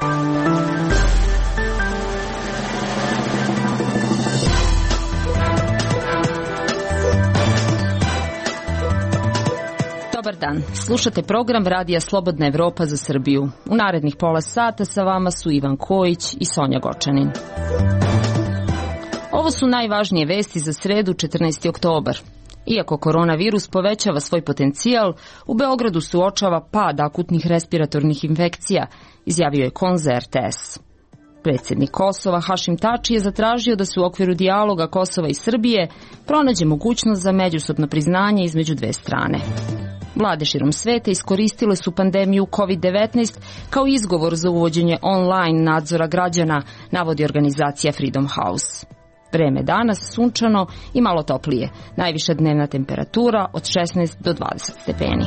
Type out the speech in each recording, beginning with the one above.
Dobar dan, slušate program Radija Slobodna Evropa za Srbiju. U narednih pola sata sa vama su Ivan Kojić i Sonja Gočanin. Ovo su najvažnije vesti za sredu 14. oktobar. Iako koronavirus povećava svoj potencijal, u Beogradu se uočava pad akutnih respiratornih infekcija, izjavio je KON za RTS. Predsjednik Kosova Hašim Tači je zatražio da se u okviru dijaloga Kosova i Srbije pronađe mogućnost za međusobno priznanje između dve strane. Vlade širom sveta iskoristile su pandemiju COVID-19 kao izgovor za uvođenje online nadzora građana, navodi organizacija Freedom House. Vreme danas sunčano i malo toplije, najviša dnevna temperatura od 16 do 20 stepeni.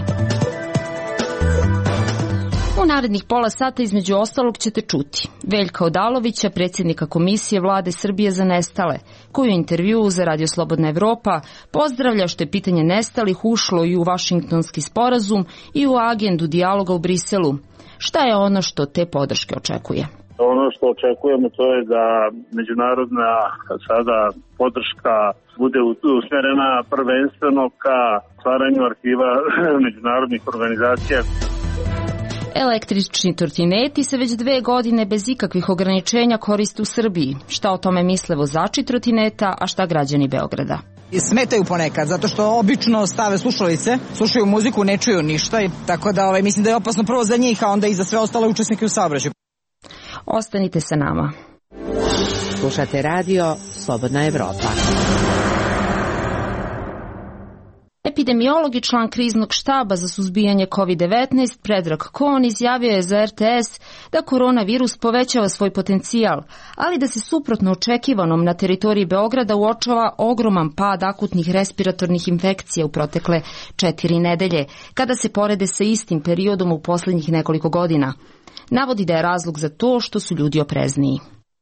U narednih pola sata između ostalog ćete čuti Veljka Odalovića, predsjednika Komisije Vlade Srbije za nestale, koji u intervjuu za Radio Slobodna Evropa pozdravlja što je pitanje nestalih ušlo i u Vašingtonski sporazum i u agendu dijaloga u Briselu. Šta je ono što te podrške očekuje? Ono što očekujemo to je da međunarodna sada podrška bude usmjerena prvenstveno ka stvaranju arhiva međunarodnih organizacija. Električni trotineti se već 2 godine bez ikakvih ograničenja koriste u Srbiji. Šta o tome misle vozači trotineta, a šta građani Beograda? Smetaju ponekad, zato što obično stave slušalice, slušaju muziku, ne čuju ništa, tako da mislim da je opasno prvo za njih, a onda i za sve ostale učesnike u saobraćaju. Ostanite sa nama. Slušate radio Slobodna Evropa. Epidemiolog i član kriznog štaba za suzbijanje COVID-19 Predrag Kon izjavio je za RTS da koronavirus povećava svoj potencijal, ali da se suprotno očekivanom na teritoriji Beograda uočava ogroman pad akutnih respiratornih infekcija u protekle 4 nedelje, kada se porede sa istim periodom u posljednjih nekoliko godina. Navodi da je razlog za to što su ljudi oprezniji.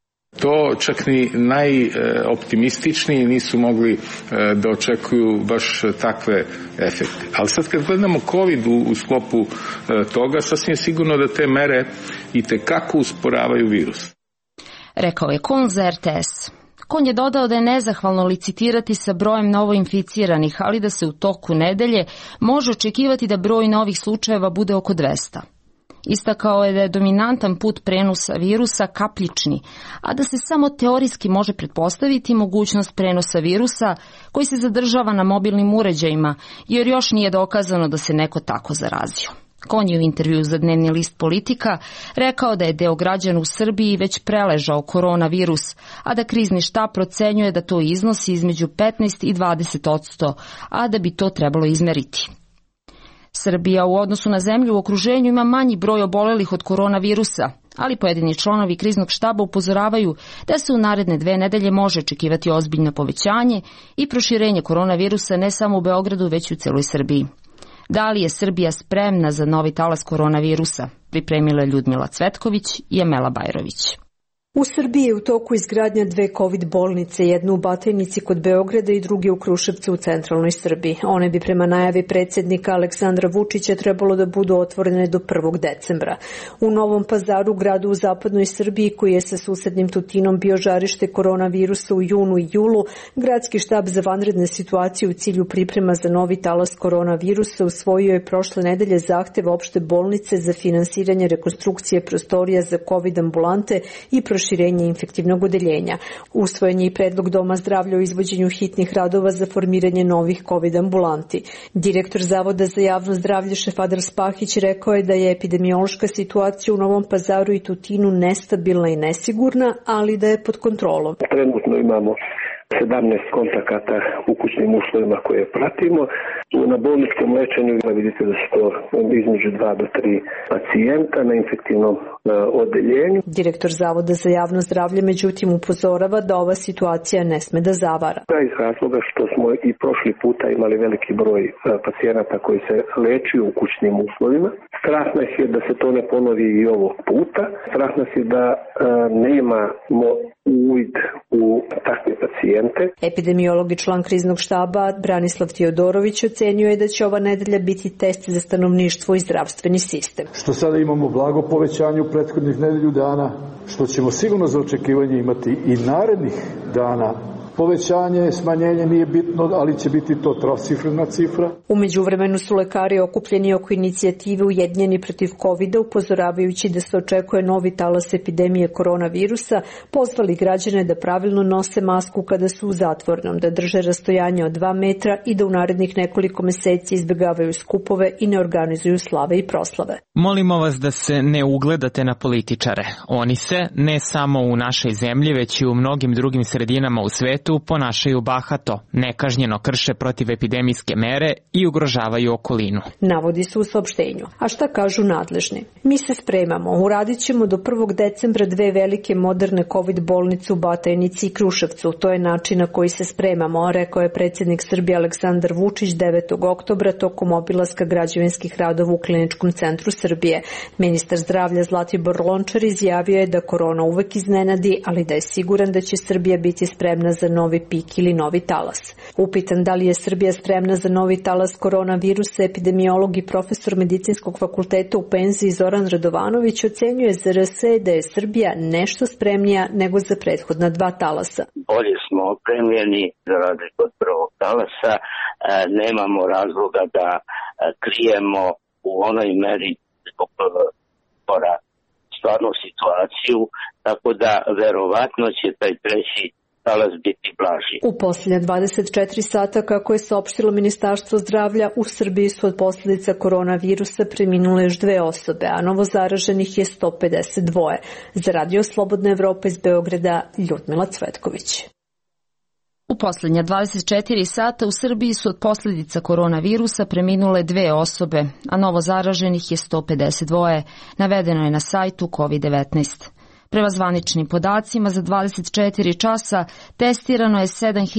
To čak ni najoptimističniji nisu mogli da očekuju baš takve efekte. Ali sad kad gledamo COVID u sklopu toga, sasvim sigurno da te mere i tekako usporavaju virus. Rekao je Kon za RTS. Kon je dodao da je nezahvalno licitirati sa brojem novoinficiranih, ali da se u toku nedelje može očekivati da broj novih slučajeva bude oko 200. Istakao je da je dominantan put prenosa virusa kapljični, a da se samo teorijski može pretpostaviti mogućnost prenosa virusa koji se zadržava na mobilnim uređajima, jer još nije dokazano da se neko tako zarazio. Kon je u intervjuu za dnevni list Politika rekao da je deo građana u Srbiji već preležao koronavirus, a da krizni štab procenjuje da to iznosi između 15 i 20%, a da bi to trebalo izmeriti. Srbija u odnosu na zemlju u okruženju ima manji broj obolelih od koronavirusa, ali pojedini članovi kriznog štaba upozoravaju da se u naredne 2 nedelje može očekivati ozbiljno povećanje i proširenje koronavirusa ne samo u Beogradu, već i u celoj Srbiji. Da li je Srbija spremna za novi talas koronavirusa? Pripremila Ljudmila Cvetković i Amela Bajrović. U Srbiji je u toku izgradnja 2 COVID bolnice, jednu u Batajnici kod Beograda i druge u Kruševcu u centralnoj Srbiji. One bi prema najavi predsjednika Aleksandra Vučića trebalo da budu otvorene do 1. decembra. U Novom Pazaru, gradu u zapadnoj Srbiji koji je sa susednim Tutinom bio žarište koronavirusa u junu i julu, gradski štab za vanredne situacije u cilju priprema za novi talas koronavirusa usvojio je prošle nedelje zahtev opšte bolnice za finansiranje rekonstrukcije prostorija za COVID ambulante i proširenje infektivnog odeljenja. Usvojen je i predlog Doma zdravlja o izvođenju hitnih radova za formiranje novih COVID ambulanti. Direktor Zavoda za javno zdravlje Šefadar Spahić rekao je da je epidemiološka situacija u Novom Pazaru i Tutinu nestabilna i nesigurna, ali da je pod kontrolom. Trenutno imamo 17 kontakata u kućnim uslovima koje pratimo. Na bolničkom lečenju vidite da su to između 2 do 3 pacijenta na infektivnom odeljenju. Direktor Zavoda za javno zdravlje međutim upozorava da ova situacija ne sme da zavara. Iz razloga što smo i prošli puta imali veliki broj pacijenata koji se lečuju u kućnim uslovima. Strah nas je da se to ne ponovi i ovog puta. Strah nas je da nemamo uvid u takve pacijente pacijente. Epidemiolog i član kriznog štaba Branislav Teodorović ocenio je da će ova nedelja biti test za stanovništvo i zdravstveni sistem. Što sada imamo blago povećanje u prethodnih nedelju dana, što ćemo sigurno za očekivanje imati i narednih dana. Povećanje, smanjenje nije bitno, ali će biti to trocifrena cifra. U međuvremenu su lekari okupljeni oko inicijative Ujedinjeni protiv COVID-a, upozoravajući da se očekuje novi talas epidemije koronavirusa, pozvali građane da pravilno nose masku kada su u zatvornom, da drže rastojanje od 2 metra i da u narednih nekoliko meseci izbjegavaju skupove i ne organizuju slave i proslave. Molimo vas da se ne ugledate na političare. Oni se, ne samo u našoj zemlji, već i u mnogim drugim sredinama u svetu, ponašaju bahato, nekažnjeno krše protivepidemijske mere i ugrožavaju okolinu. Navodi se u saopštenju. A šta kažu nadležni? Mi se spremamo. Uradit ćemo do 1. decembra 2 velike moderne COVID bolnice u Batajnici i Kruševcu. To je način na koji se spremamo, rekao je predsjednik Srbije Aleksandar Vučić 9. oktobra tokom obilaska građevinskih radova u Kliničkom centru Srbije. Ministar zdravlja Zlatibor Lončar izjavio je da korona uvek iznenadi, ali da je siguran da će Srbija biti spremna za novi pik ili novi talas. Upitan da li je Srbija spremna za novi talas koronavirusa, epidemiolog i profesor Medicinskog fakulteta u penziji Zoran Radovanović ocenjuje za RS da je Srbija nešto spremnija nego za prethodna 2 talasa. Bolje smo opremljeni za razliku od prvog talasa, nemamo razloga da krijemo u onoj meri zbog stvarnu situaciju, tako da verovatno će taj treći talas biti blaži. U posljednja 24 sata, kako je saopštilo Ministarstvo zdravlja, u Srbiji su od posljedica koronavirusa preminule još 2 osobe, a novo zaraženih je 152. Za Radio Slobodna Evropa iz Beograda, Ljudmila Cvetković. U posljednja 24 sata u Srbiji su od posljedica koronavirusa preminule 2 osobe, a novo zaraženih je 152. Navedeno je na sajtu COVID-19. Prema zvaničnim podacima, za 24 časa testirano je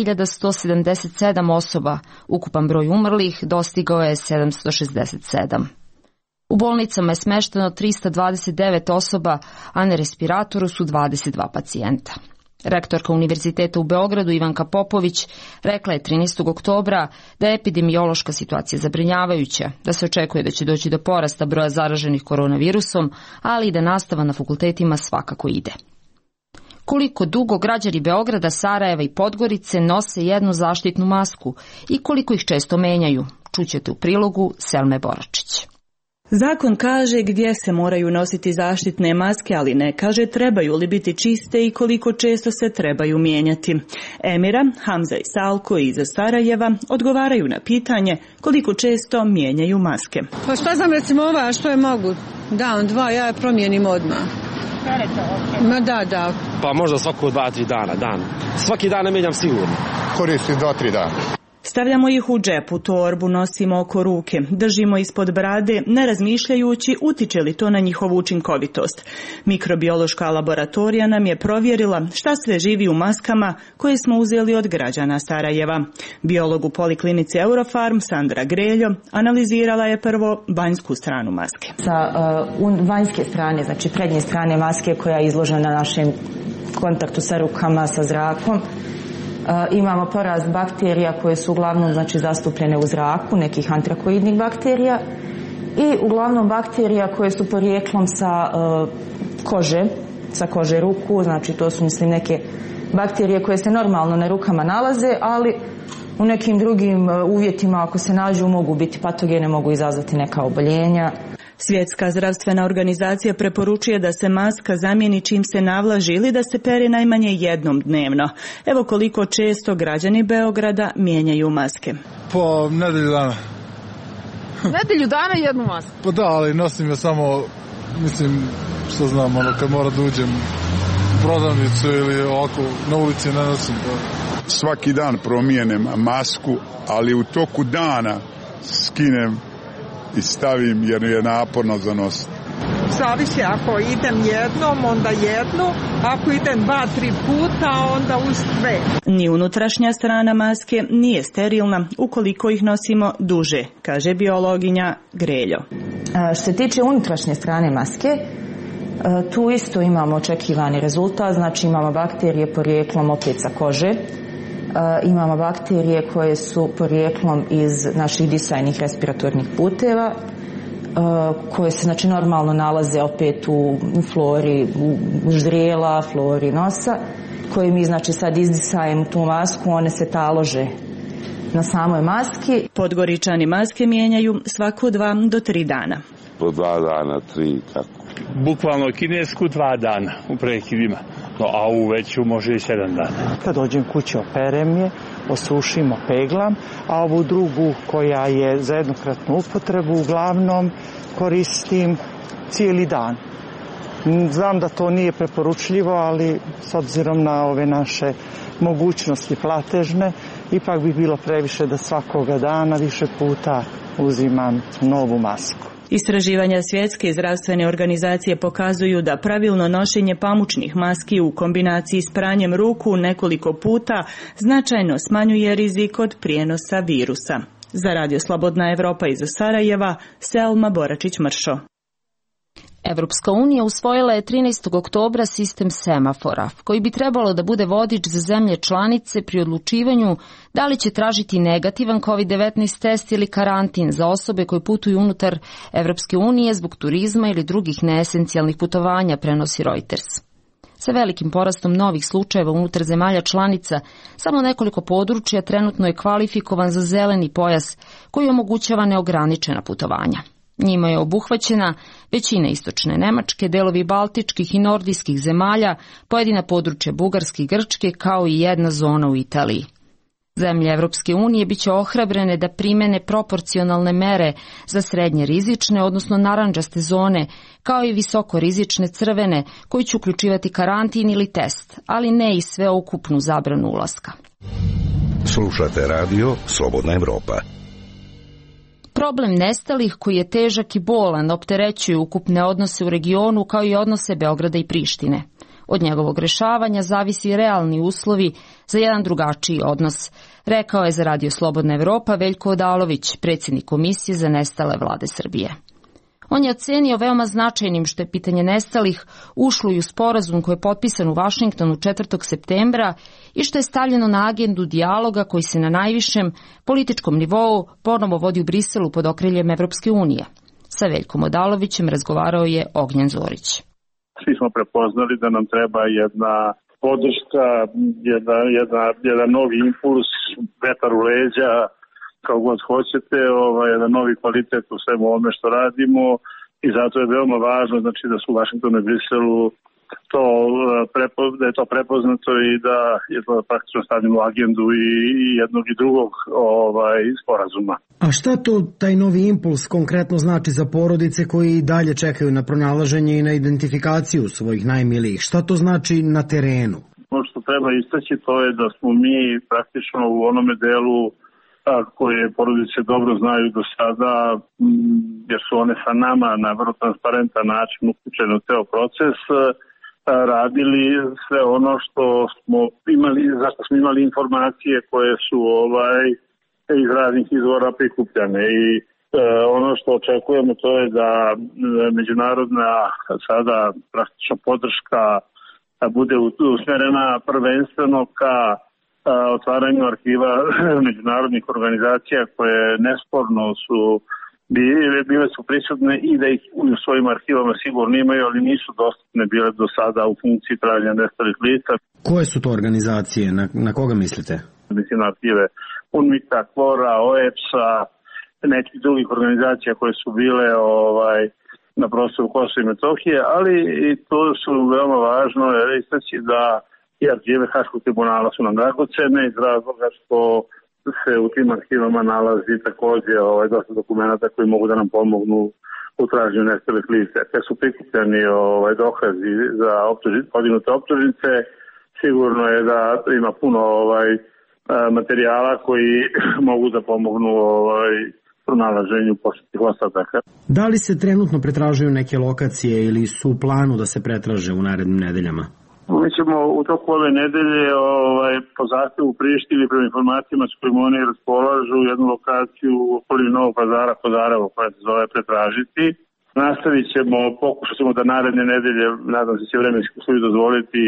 7177 osoba. Ukupan broj umrlih dostigao je 767. U bolnicama je smešteno 329 osoba, a na respiratoru su 22 pacijenta. Rektorka Univerziteta u Beogradu Ivanka Popović rekla je 13. oktobra da je epidemiološka situacija zabrinjavajuća, da se očekuje da će doći do porasta broja zaraženih koronavirusom, ali i da nastava na fakultetima svakako ide. Koliko dugo građani Beograda, Sarajeva i Podgorice nose jednu zaštitnu masku i koliko ih često menjaju, čućete u prilogu Selme Boračić. Zakon kaže gdje se moraju nositi zaštitne maske, ali ne kaže trebaju li biti čiste i koliko često se trebaju mijenjati. Emira, Hamza i Salko iz Sarajeva odgovaraju na pitanje koliko često mijenjaju maske. Pa šta znam recimo ova, što je mogu? Dan, 2, ja je promijenim odmah. Ma da. Pa možda svako 2-3 dana, dan. Svaki dan ne mijenjam sigurno. Koristim 2-3 dana. Stavljamo ih u džep, u torbu, nosimo oko ruke, držimo ispod brade, ne razmišljajući utiče li to na njihovu učinkovitost. Mikrobiološka laboratorija nam je provjerila šta sve živi u maskama koje smo uzeli od građana Sarajeva. Biolog u poliklinici Eurofarm, Sandra Greljo, analizirala je prvo vanjsku stranu maske. Sa vanjske strane, znači prednje strane maske koja je izložena na našem kontaktu sa rukama, sa zrakom, imamo porast bakterija koje su uglavnom zastupljene u zraku, nekih antrakoidnih bakterija i uglavnom bakterija koje su porijeklom sa kože ruku, znači to su neke bakterije koje se normalno na rukama nalaze, ali u nekim drugim uvjetima ako se nađu mogu biti patogene, mogu izazvati neka oboljenja. Svjetska zdravstvena organizacija preporučuje da se maska zamijeni čim se navlaži ili da se pere najmanje jednom dnevno. Evo koliko često građani Beograda mijenjaju maske. Po nedelju dana. Nedelju dana jednu masku? Pa da, ali nosim je samo, što znam, kad mora da uđem u prodavnicu ili ovako na ulici ne nosim. Svaki dan promijenem masku, ali u toku dana skinem i stavim jer je naporno za nos. Zavisi, ako idem jednom, onda jednu, ako idem 2-3 puta, onda uz 2. Ni unutrašnja strana maske nije sterilna ukoliko ih nosimo duže, kaže biologinja Greljo. Što se tiče unutrašnje strane maske, tu isto imamo očekivani rezultat, znači imamo bakterije porijeklom opet sa kože, imamo bakterije koje su porijeklom iz naših disajnih respiratornih puteva, koje se znači normalno nalaze opet u flori ždrijela, flori nosa, koje mi znači sad izdisajemo tu masku, one se talože na samoj maski. Podgoričani maske mijenjaju svako 2 do 3 dana. Po 2 dana, 3, kako? Bukvalno kinesku 2 dana u prekidima, a u veću može i 7 dana. Kad dođem kući operem je, osušimo, peglam, a ovu drugu koja je za jednokratnu upotrebu uglavnom koristim cijeli dan. Znam da to nije preporučljivo, ali s obzirom na ove naše mogućnosti platežne, ipak bi bilo previše da svakoga dana više puta uzimam novu masku. Istraživanja Svjetske zdravstvene organizacije pokazuju da pravilno nošenje pamučnih maski u kombinaciji s pranjem ruku nekoliko puta značajno smanjuje rizik od prijenosa virusa. Za Radio Slobodna Evropa iz Sarajeva, Selma Boračić-Mršo. Evropska unija usvojila je 13. oktobra sistem semafora, koji bi trebalo da bude vodič za zemlje članice pri odlučivanju da li će tražiti negativan COVID-19 test ili karantin za osobe koje putuju unutar Evropske unije zbog turizma ili drugih neesencijalnih putovanja, prenosi Reuters. Sa velikim porastom novih slučajeva unutar zemalja članica, samo nekoliko područja trenutno je kvalifikovan za zeleni pojas koji omogućava neograničena putovanja. Njima je obuhvaćena većina istočne Nemačke, delovi baltičkih i nordijskih zemalja, pojedina područja Bugarske i Grčke, kao i jedna zona u Italiji. Zemlje Evropske unije biće ohrabrene da primene proporcionalne mere za srednje rizične, odnosno narandžaste zone, kao i visoko rizične crvene, koji će uključivati karantin ili test, ali ne i sveukupnu zabranu ulaska. Slušate radio Slobodna Evropa. Problem nestalih, koji je težak i bolan, opterećuje ukupne odnose u regionu kao i odnose Beograda i Prištine. Od njegovog rešavanja zavisi realni uslovi za jedan drugačiji odnos, rekao je za Radio Slobodna Evropa Veljko Odalović, predsjednik Komisije za nestale vlade Srbije. On je ocenio veoma značajnim što je pitanje nestalih ušlo i u sporazum koji je potpisan u Vašingtonu 4. septembra i što je stavljeno na agendu dijaloga koji se na najvišem političkom nivou ponovo vodi u Briselu pod okriljem Evropske unije. Sa Veljkom Odalovićem razgovarao je Ognjen Zorić. Svi smo prepoznali da nam treba jedna podrška, jedan novi impuls, vetar u leđa, kao god hoćete, jedan novi kvalitet u svemu ovome što radimo i zato je veoma važno znači, da su u Vašingtonu i Briselu da je to prepoznato i da je to praktično stavljeno u agendu i jednog i drugog sporazuma. A šta to taj novi impuls konkretno znači za porodice koji dalje čekaju na pronalaženje i na identifikaciju svojih najmilijih? Šta to znači na terenu? Ono što treba istaći to je da smo mi praktično u onome delu koje porodice dobro znaju do sada, jer su one sa nama na vrlo transparentan način uključene u ceo proces, radili sve ono što smo imali, zašto smo imali informacije koje su iz raznih izvora prikupljane i ono što očekujemo to je da međunarodna sada praktično podrška bude usmjerena prvenstveno ka otvaranju arhiva međunarodnih organizacija koje nesporno su bile su prisutne i da ih u svojim arhivama sigurno imaju, ali nisu dostupne bile do sada u funkciji traženja nestalih lica. Koje su to organizacije? Na koga mislite? Mislim na arhive UNMIK-a, KFOR-a, OEPS-a, nekih drugih organizacija koje su bile na prostoru Kosova i Metohije, ali i to su veoma važno istaći da i arhive Haškog tribunala su nam dragocene iz razloga što se u tim arhivama nalazi također dosta dokumenta koji mogu da nam pomognu u traženju nestalih lica. Kad su prikupljeni dokazi za podignute optužnice, sigurno je da ima puno materijala koji mogu da pomognu pronalaženju posljednjih ostataka. Da li se trenutno pretražuju neke lokacije ili su u planu da se pretraže u narednim nedeljama? Mi ćemo u toku ove nedelje po zahtevu Prištini prema informacijama s kojima oni raspolažu jednu lokaciju u okolini Novog Pazara, Kozaravo, koja se zove pretražiti. Nastavit ćemo, pokušat ćemo da naredne nedelje, nadam se će vremenski uslovi dozvoliti,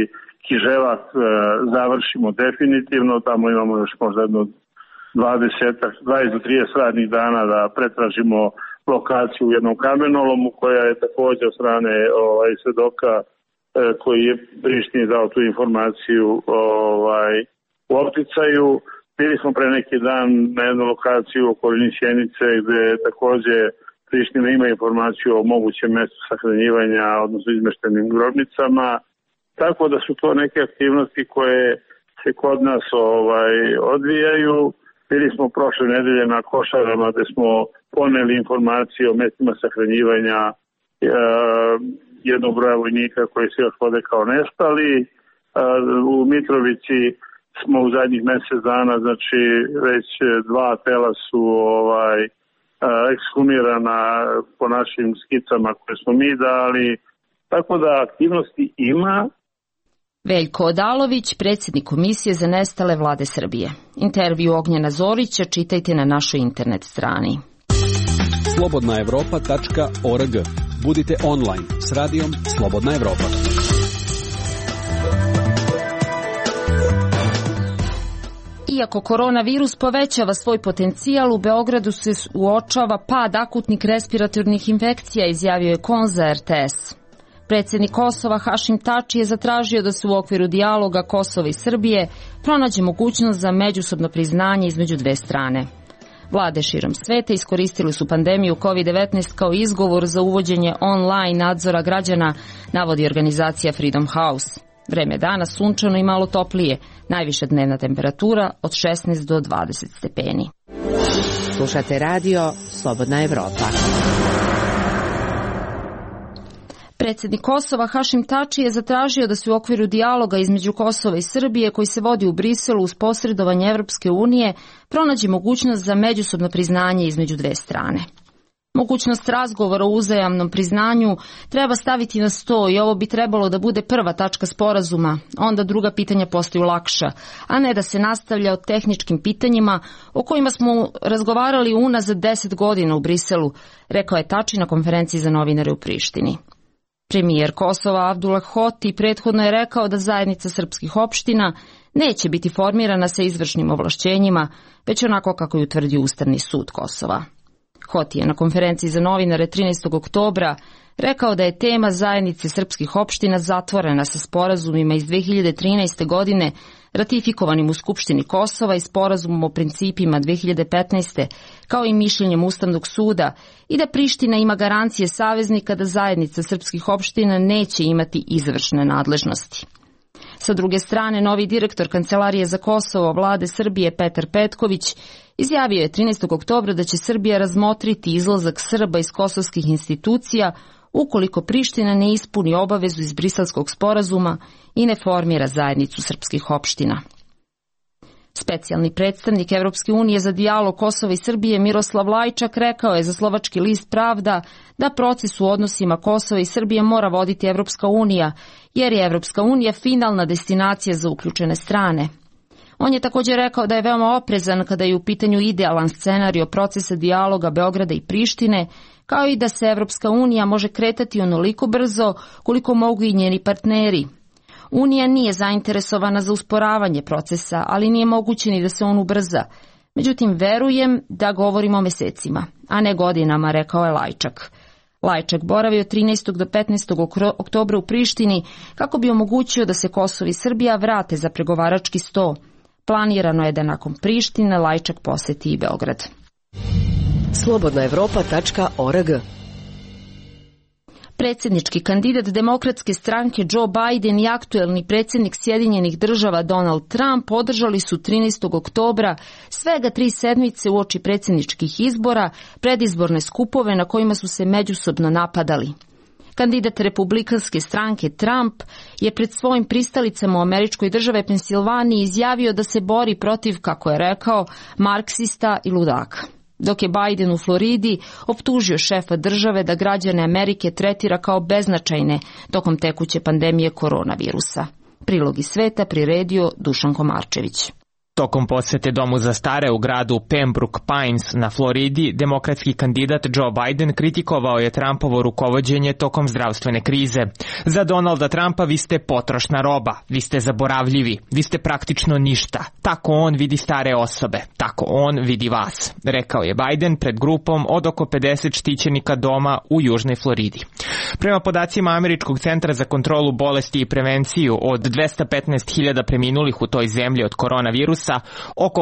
Kiževac završimo definitivno, tamo imamo još možda jedno 20 do 30 radnih dana da pretražimo lokaciju u jednom kamenolomu koja je također od strane svedoka koji je Prištini dao tu informaciju u opticaju. Bili smo pre neki dan na jednu lokaciju u okolini Sjenice gde također Priština ima informaciju o mogućem mjestu sahranjivanja, odnosno izmeštenim grobnicama. Tako da su to neke aktivnosti koje se kod nas odvijaju. Bili smo prošle nedelje na Košarama gde smo poneli informacije o mjestima sahranjivanja jednog broja vojnika koji se još vode kao nestali. U Mitrovici smo u zadnjih mjesec dana, znači već 2 tela su ekshumirana po našim skicama koje smo mi dali. Tako da aktivnosti ima. Veljko Odalović, predsjednik Komisije za nestale Vlade Srbije. Intervju Ognjena Zorića čitajte na našoj internet strani. Slobodnaevropa.org. Budite online s radijom Slobodna Evropa. Iako koronavirus povećava svoj potencijal, u Beogradu se uočava pad akutnih respiratornih infekcija, izjavio je KON za RTS. Predsjednik Kosova Hašim Tači je zatražio da se u okviru dijaloga Kosova i Srbije pronađe mogućnost za međusobno priznanje između dve strane. Vlade širom sveta iskoristili su pandemiju COVID-19 kao izgovor za uvođenje online nadzora građana, navodi organizacija Freedom House. Vreme dana sunčano i malo toplije, najviša dnevna temperatura od 16 do 20 stepeni. Slušate radio Slobodna Evropa. Predsjednik Kosova Hašim Tači je zatražio da se u okviru dijaloga između Kosova i Srbije koji se vodi u Briselu uz posredovanje Evropske unije pronađe mogućnost za međusobno priznanje između dve strane. Mogućnost razgovora o uzajamnom priznanju treba staviti na sto i ovo bi trebalo da bude prva tačka sporazuma, onda druga pitanja postaju lakša, a ne da se nastavlja o tehničkim pitanjima o kojima smo razgovarali unazad 10 godina u Briselu, rekao je Tači na konferenciji za novinare u Prištini. Premijer Kosova Abdullah Hoti prethodno je rekao da zajednica srpskih opština neće biti formirana sa izvršnim ovlašćenjima, već onako kako je utvrdio Ustavni sud Kosova. Hoti je na konferenciji za novinare 13. oktobra rekao da je tema zajednice srpskih opština zatvorena sa sporazumima iz 2013. godine ratifikovanim u Skupštini Kosova i sporazumom o principima 2015. kao i mišljenjem Ustavnog suda i da Priština ima garancije saveznika da zajednica srpskih opština neće imati izvršne nadležnosti. Sa druge strane, novi direktor Kancelarije za Kosovo Vlade Srbije Petar Petković izjavio je 13. oktobra da će Srbija razmotriti izlazak Srba iz kosovskih institucija ukoliko Priština ne ispuni obavezu iz Briselskog sporazuma i ne formira zajednicu srpskih opština. Specijalni predstavnik Evropske unije za dijalog Kosova i Srbije Miroslav Lajčak rekao je za slovački list Pravda da proces u odnosima Kosova i Srbije mora voditi Evropska unija, jer je Evropska unija finalna destinacija za uključene strane. On je također rekao da je veoma oprezan kada je u pitanju idealan scenario procesa dijaloga Beograda i Prištine, kao i da se Evropska unija može kretati onoliko brzo koliko mogu i njeni partneri. Unija nije zainteresovana za usporavanje procesa, ali nije moguće ni da se on ubrza. Međutim, verujem da govorimo o mesecima, a ne godinama, rekao je Lajčak. Lajčak boravio 13. do 15. oktobra u Prištini kako bi omogućio da se Kosovo i Srbija vrate za pregovarački sto. Planirano je da nakon Prištine Lajčak poseti i Beograd. Slobodnaevropa.org. Predsjednički kandidat Demokratske stranke Joe Biden i aktuelni predsjednik Sjedinjenih Država Donald Trump održali su 13. oktobra svega 3 sedmice uoči predsjedničkih izbora predizborne skupove na kojima su se međusobno napadali. Kandidat Republikanske stranke Trump je pred svojim pristalicama u američkoj države Pensilvaniji izjavio da se bori protiv, kako je rekao, marksista i ludaka. Dok je Biden u Floridi optužio šefa države da građane Amerike tretira kao beznačajne tokom tekuće pandemije koronavirusa. Prilog iz sveta priredio Dušan Komarčević. Tokom posete domu za stare u gradu Pembroke Pines na Floridi, demokratski kandidat Joe Biden kritikovao je Trumpovo rukovođenje tokom zdravstvene krize. Za Donalda Trumpa vi ste potrošna roba, vi ste zaboravljivi, vi ste praktično ništa. Tako on vidi stare osobe, tako on vidi vas, rekao je Biden pred grupom od oko 50 štićenika doma u južnoj Floridi. Prema podacima Američkog centra za kontrolu bolesti i prevenciju, od 215.000 preminulih u toj zemlji od koronavirusa, oko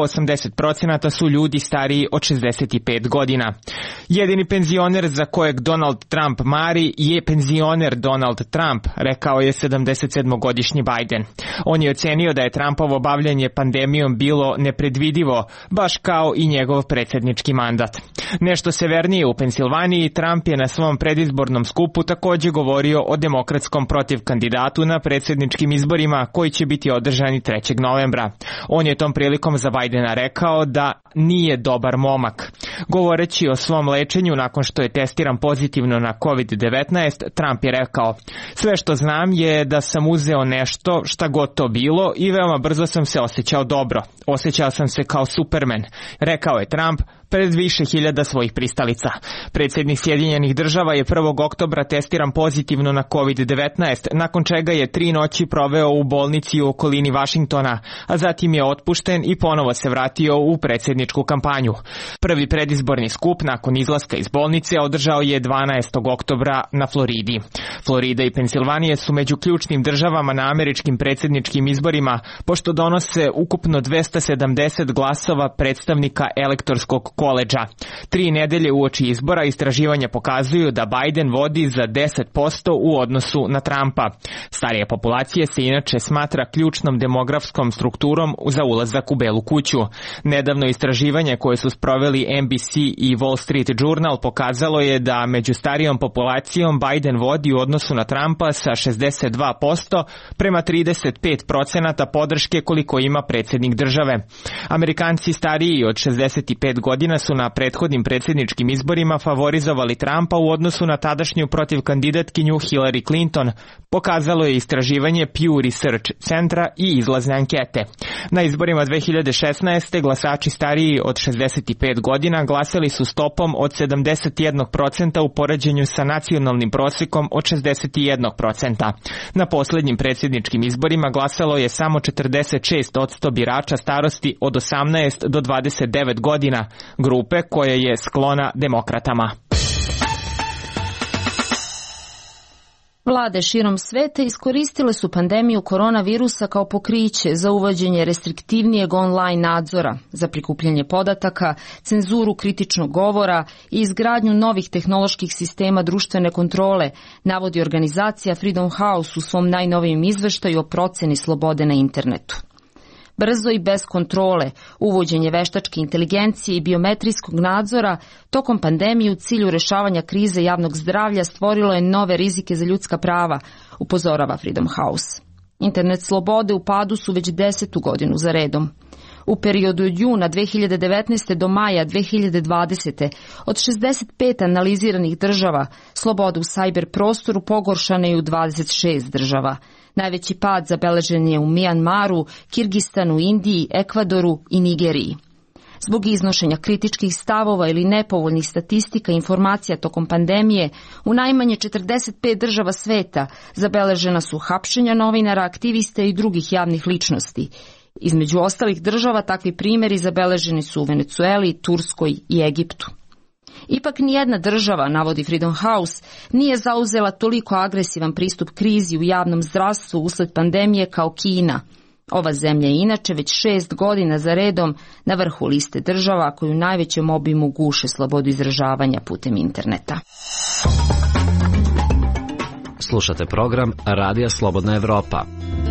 80% su ljudi stariji od 65 godina. Jedini penzioner za kojeg Donald Trump mari je penzioner Donald Trump, rekao je 77-godišnji Biden. On je ocenio da je Trumpovo bavljanje pandemijom bilo nepredvidivo, baš kao i njegov predsjednički mandat. Nešto severnije u Pensilvaniji, Trump je na svom predizbornom skupu također govorio o demokratskom protivkandidatu na predsjedničkim izborima koji će biti održani 3. novembra. On je tom prilikom za Bidena rekao da nije dobar momak. Govoreći o svom lečenju nakon što je testiran pozitivno na COVID-19, Trump je rekao: "Sve što znam je da sam uzeo nešto, šta god to bilo, i veoma brzo sam se osjećao dobro. Osjećao sam se kao Superman", rekao je Trump pred više hiljada svojih pristalica. Predsjednik Sjedinjenih država je 1. oktobra testiran pozitivno na COVID-19, nakon čega je 3 noći proveo u bolnici u okolini Vašingtona, a zatim je otpušten i ponovo se vratio u predsjedničku kampanju. Prvi predizborni skup nakon izlaska iz bolnice održao je 12. oktobra na Floridi. Florida i Pensilvanija su među ključnim državama na američkim predsjedničkim izborima, pošto donose ukupno 270 glasova predstavnika elektorskog koledža. 3 nedelje uoči izbora istraživanja pokazuju da Biden vodi za 10% u odnosu na Trumpa. Starija populacija se inače smatra ključnom demografskom strukturom za ulazak u Belu kuću. Nedavno istraživanje koje su sproveli NBC i Wall Street Journal pokazalo je da među starijom populacijom Biden vodi u odnosu na Trumpa sa 62% prema 35% podrške koliko ima predsjednik države. Amerikanci stariji od 65 godina su na prethodnim predsjedničkim izborima favorizovali Trumpa u odnosu na tadašnju protivkandidatkinju Hillary Clinton, pokazalo je istraživanje Pew Research centra i izlazne ankete. Na izborima 2016. glasači stariji od 65 godina glasali su stopom od 71% u poređenju sa nacionalnim prosjekom od 61%. Na posljednjim predsjedničkim izborima glasalo je samo 46% birača starosti od 18 do 29 godina, grupe koja je sklona demokratama. Vlade širom sveta iskoristile su pandemiju koronavirusa kao pokriće za uvođenje restriktivnijeg online nadzora, za prikupljanje podataka, cenzuru kritičnog govora i izgradnju novih tehnoloških sistema društvene kontrole, navodi organizacija Freedom House u svom najnovijem izveštaju o proceni slobode na internetu. Brzo i bez kontrole, uvođenje veštačke inteligencije i biometrijskog nadzora tokom pandemije u cilju rešavanja krize javnog zdravlja stvorilo je nove rizike za ljudska prava, upozorava Freedom House. Internet slobode u padu su već 10. godinu za redom. U periodu od juna 2019. do maja 2020. od 65 analiziranih država, sloboda u sajber prostoru pogoršana je u 26 država. Najveći pad zabeležen je u Mijanmaru, Kirgistanu, Indiji, Ekvadoru i Nigeriji. Zbog iznošenja kritičkih stavova ili nepovoljnih statistika i informacija tokom pandemije, u najmanje 45 država sveta zabeležena su hapšenja novinara, aktivista i drugih javnih ličnosti. Između ostalih država takvi primjeri zabeleženi su u Venecueli, Turskoj i Egiptu. Ipak nijedna država, navodi Freedom House, nije zauzela toliko agresivan pristup krizi u javnom zdravstvu usled pandemije kao Kina. Ova zemlja je inače već 6 godina za redom na vrhu liste država koji u najvećem obimu guše slobodu izražavanja putem interneta. Slušate program Radija Slobodna Evropa.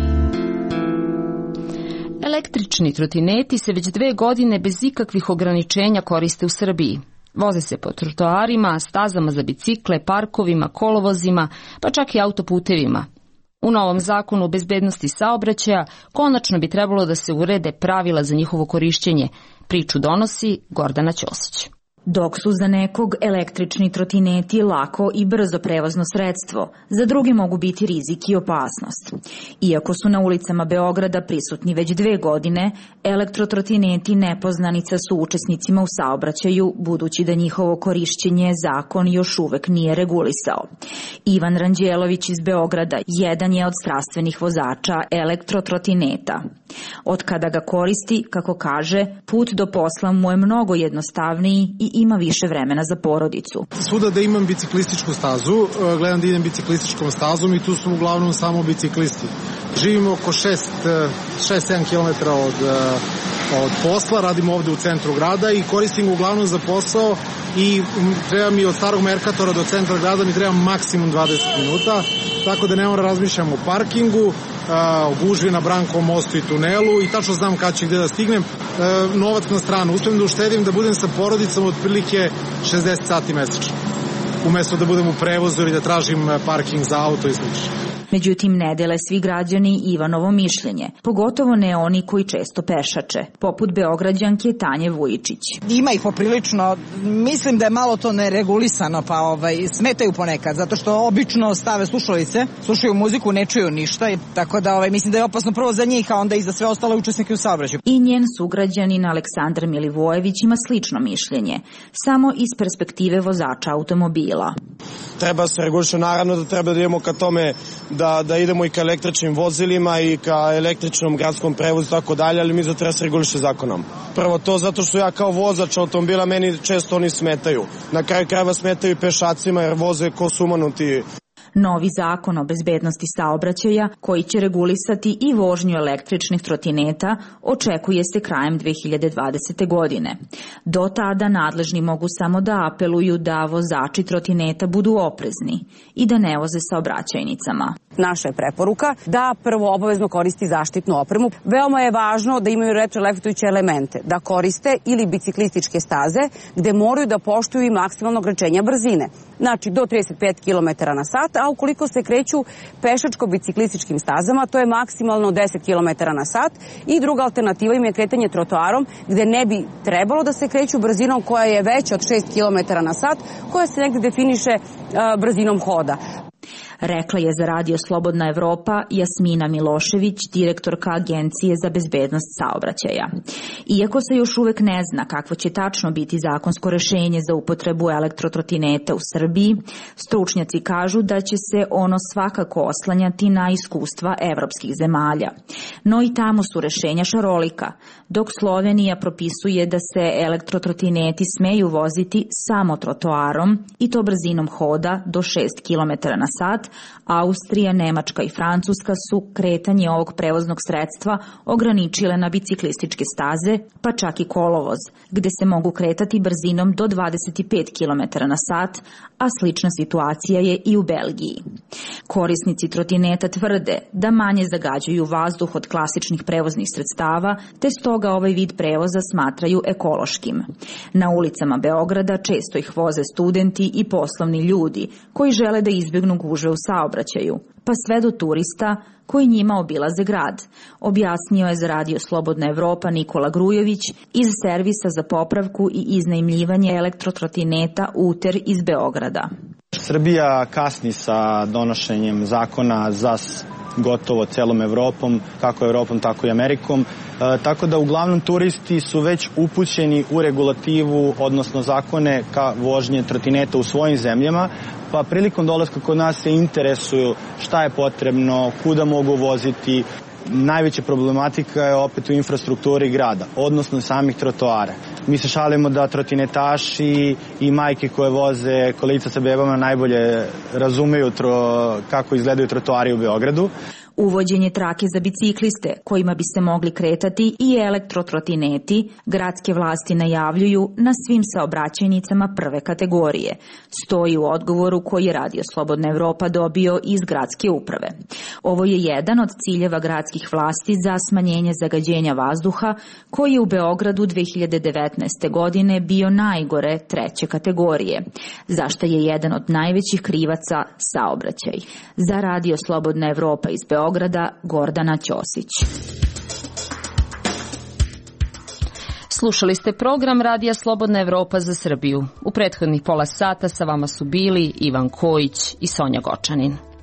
Električni trotineti se već 2 godine bez ikakvih ograničenja koriste u Srbiji. Voze se po trotoarima, stazama za bicikle, parkovima, kolovozima, pa čak i autoputevima. U novom zakonu o bezbednosti saobraćaja konačno bi trebalo da se urede pravila za njihovo korišćenje. Priču donosi Gordana Ćosić. Dok su za nekog električni trotineti lako i brzo prevozno sredstvo, za druge mogu biti rizik i opasnost. Iako su na ulicama Beograda prisutni već 2 godine, elektrotrotineti nepoznanica su učesnicima u saobraćaju, budući da njihovo korišćenje zakon još uvek nije regulisao. Ivan Ranđelović iz Beograda jedan je od strastvenih vozača elektrotrotineta. Od kada ga koristi, kako kaže, put do posla mu je mnogo jednostavniji i ima više vremena za porodicu. Svuda da imam biciklističku stazu, gledam da idem biciklističkom stazom i tu su uglavnom samo biciklisti. Živimo oko 6-7 km od posla, radimo ovde u centru grada i koristim uglavnom za posao i treba mi od starog Merkatora do centra grada mi treba maksimum 20 minuta, tako da ne moram razmišljam o parkingu, o gužvi na Brankovom mostu i tunelu i tačno znam kad ću gde da stignem. Novac na stranu, uspijem da uštedim da budem sa porodicom otprilike 60 sati mesečno, umesto da budem u prevozu ili da tražim parking za auto i slično. Međutim, ne dele svi građani Ivanovo mišljenje, pogotovo ne oni koji često pešače, poput Beograđanke Tanje Vujičić. Ima ih poprilično, mislim da je malo to neregulisano, pa smetaju ponekad, zato što obično stave slušalice, slušaju muziku, ne čuju ništa, tako da mislim da je opasno prvo za njih, a onda i za sve ostale učesnike u saobraćaju. I njen sugrađanin Aleksandar Milivojević ima slično mišljenje, samo iz perspektive vozača automobila. Treba se reguliše, naravno da treba da idemo ka tome da idemo i ka električnim vozilima i ka električnom gradskom prevozu i tako dalje, ali mi za treba se reguliše zakonom. Prvo to zato što ja kao vozač automobila, meni često oni smetaju. Na kraju krajeva smetaju i pešacima jer voze ko sumanuti. Novi zakon o bezbednosti saobraćaja, koji će regulisati i vožnju električnih trotineta, očekuje se krajem 2020. godine. Do tada nadležni mogu samo da apeluju da vozači trotineta budu oprezni i da ne voze saobraćajnicama. Naša je preporuka da prvo obavezno koristi zaštitnu opremu. Veoma je važno da imaju retroreflektujuće elemente, da koriste ili biciklističke staze gde moraju da poštuju i maksimalno ograničenja brzine. Znači do 35 km na sat, a ukoliko se kreću pešačko-biciklističkim stazama, to je maksimalno 10 km na sat i druga alternativa im je kretanje trotoarom gde ne bi trebalo da se kreću brzinom koja je veća od 6 km na sat, koja se negde definiše brzinom hoda. Rekla je za Radio Slobodna Evropa Jasmina Milošević, direktorka Agencije za bezbednost saobraćaja. Iako se još uvek ne zna kakvo će tačno biti zakonsko rešenje za upotrebu elektrotrotineta u Srbiji, stručnjaci kažu da će se ono svakako oslanjati na iskustva evropskih zemalja. No i tamo su rešenja šarolika, dok Slovenija propisuje da se elektrotrotineti smeju voziti samo trotoarom i to brzinom hoda do 6 km na sat, Austrija, Nemačka i Francuska su kretanje ovog prevoznog sredstva ograničile na biciklističke staze, pa čak i kolovoz, gde se mogu kretati brzinom do 25 km na sat, a slična situacija je i u Belgiji. Korisnici trotineta tvrde da manje zagađuju vazduh od klasičnih prevoznih sredstava, te stoga ovaj vid prevoza smatraju ekološkim. Na ulicama Beograda često ih voze studenti i poslovni ljudi koji žele da izbjegnu gužve u saobraćaju, pa sve do turista koji njima obilaze grad, objasnio je za Radio Slobodna Evropa Nikola Grujović iz servisa za popravku i iznajmljivanje elektrotrotineta Uter iz Beograda. Srbija kasni sa donošenjem zakona za gotovo celom Evropom, kako Evropom, tako i Amerikom. Tako da uglavnom turisti su već upućeni u regulativu, odnosno zakone ka vožnje trotineta u svojim zemljama, pa prilikom dolaska kod nas se interesuju šta je potrebno, kuda mogu voziti. Najveća problematika je opet u infrastrukturi grada, odnosno samih trotoara. Mi se šalimo da trotinetaši i majke koje voze kolica sa bebama najbolje razumeju kako izgledaju trotoari u Beogradu. Uvođenje trake za bicikliste kojima bi se mogli kretati i elektrotrotineti gradske vlasti najavljuju na svim saobraćajnicama prve kategorije. Stoji u odgovoru koji je Radio Slobodna Evropa dobio iz gradske uprave. Ovo je jedan od ciljeva gradskih vlasti za smanjenje zagađenja vazduha koji je u Beogradu 2019. godine bio najgore treće kategorije, zašto je jedan od najvećih krivaca saobraćaj. Za Radio Slobodna Evropa iz Beograda, Gordana Ćosić. Slušali ste program Radija Slobodna Evropa za Srbiju. U prethodnih pola sata sa vama su bili Ivan Kojić i Sonja Gočanin.